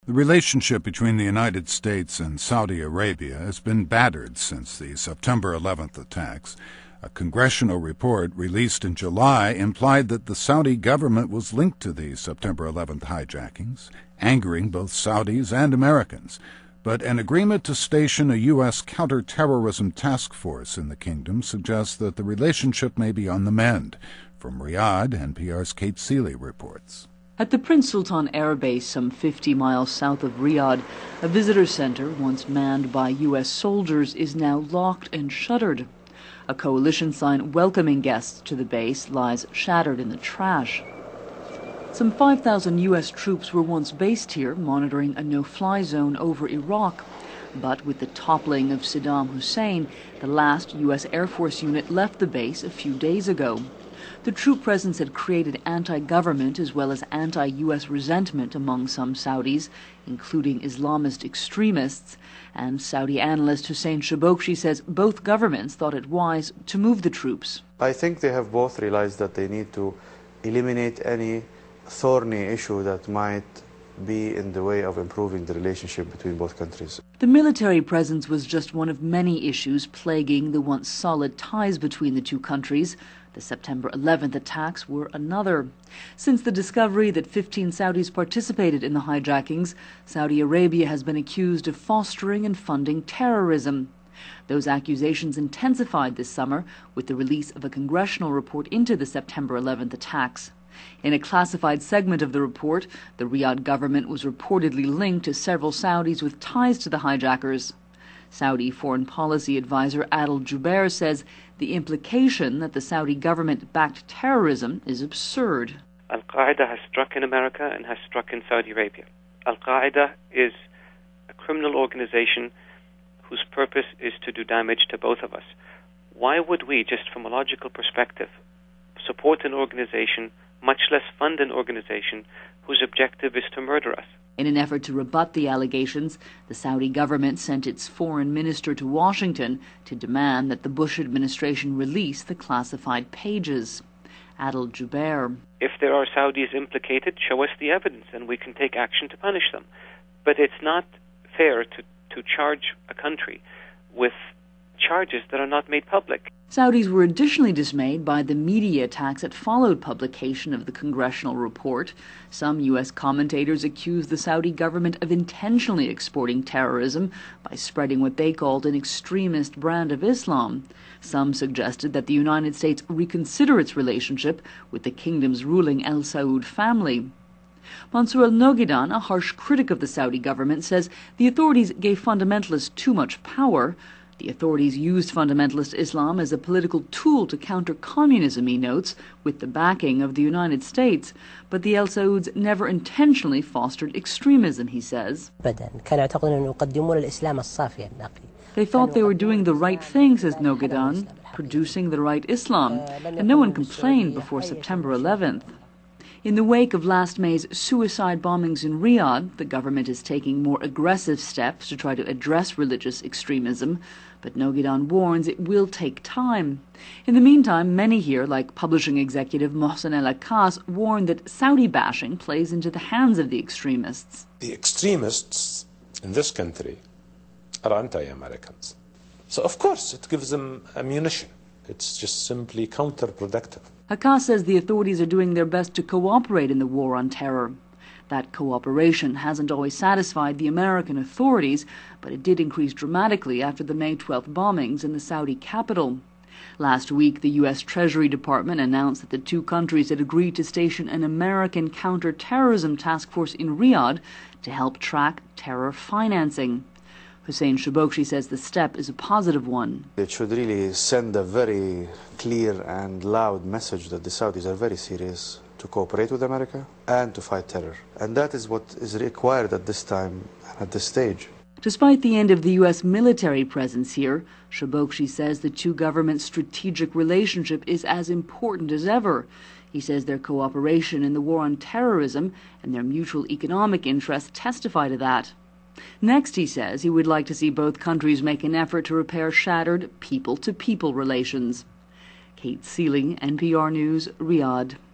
The relationship between the United States and Saudi Arabia has been battered since the September 11th attacks. A congressional report released in July implied that the Saudi government was linked to the September 11th hijackings, angering both Saudis and Americans. But an agreement to station a U.S. counterterrorism task force in the kingdom suggests that the relationship may be on the mend. From Riyadh, NPR's Kate Seeley reports. At the Prince Sultan Air Base, some 50 miles south of Riyadh, a visitor center once manned by U.S. soldiers is now locked and shuttered. A coalition sign welcoming guests to the base lies shattered in the trash. Some 5,000 U.S. troops were once based here, monitoring a no-fly zone over Iraq. But with the toppling of Saddam Hussein, the last U.S. Air Force unit left the base a few days ago. The troop presence had created anti-government as well as anti-U.S. resentment among some Saudis, including Islamist extremists. And Saudi analyst Hussein Shobokshi says both governments thought it wise to move the troops. I think they have both realized that they need to eliminate any thorny issue that might be in the way of improving the relationship between both countries. The military presence was just one of many issues plaguing the once solid ties between the two countries. The September 11th attacks were another. Since the discovery that 15 Saudis participated in the hijackings, Saudi Arabia has been accused of fostering and funding terrorism. Those accusations intensified this summer with the release of a congressional report into the September 11th attacks. In a classified segment of the report, the Riyadh government was reportedly linked to several Saudis with ties to the hijackers. Saudi foreign policy advisor Adel Jubeir says the implication that the Saudi government backed terrorism is absurd. Al-Qaeda has struck in America and has struck in Saudi Arabia. Al-Qaeda is a criminal organization whose purpose is to do damage to both of us. Why would we, just from a logical perspective, support an organization, much less fund an organization whose objective is to murder us? In an effort to rebut the allegations, the Saudi government sent its foreign minister to Washington to demand that the Bush administration release the classified pages. Adel Jubeir. If there are Saudis implicated, show us the evidence and we can take action to punish them. But it's not fair to charge a country with charges that are not made public. Saudis were additionally dismayed by the media attacks that followed publication of the congressional report. Some U.S. commentators accused the Saudi government of intentionally exporting terrorism by spreading what they called an extremist brand of Islam. Some suggested that the United States reconsider its relationship with the kingdom's ruling Al Saud family. Mansour al-Nogidan, a harsh critic of the Saudi government, says the authorities gave fundamentalists too much power. The authorities used fundamentalist Islam as a political tool to counter communism, he notes, with the backing of the United States. But the Al Sauds never intentionally fostered extremism, he says. They thought they were doing the right thing, says Nogidan, producing the right Islam, and no one complained before September 11th. In the wake of last May's suicide bombings in Riyadh, the government is taking more aggressive steps to try to address religious extremism, but Nogidan warns it will take time. In the meantime, many here, like publishing executive Mohsen El-Akas, warn that Saudi bashing plays into the hands of the extremists. The extremists in this country are anti-Americans. So of course it gives them ammunition. It's just simply counterproductive. Akas says the authorities are doing their best to cooperate in the war on terror. That cooperation hasn't always satisfied the American authorities, but it did increase dramatically after the May 12th bombings in the Saudi capital. Last week, the U.S. Treasury Department announced that the two countries had agreed to station an American counter-terrorism task force in Riyadh to help track terror financing. Hussein Shobokshi says the step is a positive one. It should really send a very clear and loud message that the Saudis are very serious to cooperate with America and to fight terror. And that is what is required at this time, at this stage. Despite the end of the U.S. military presence here, Shobokshi says the two governments' strategic relationship is as important as ever. He says their cooperation in the war on terrorism and their mutual economic interests testify to that. Next, he says, he would like to see both countries make an effort to repair shattered people-to-people relations. Kate Seeley, NPR News, Riyadh.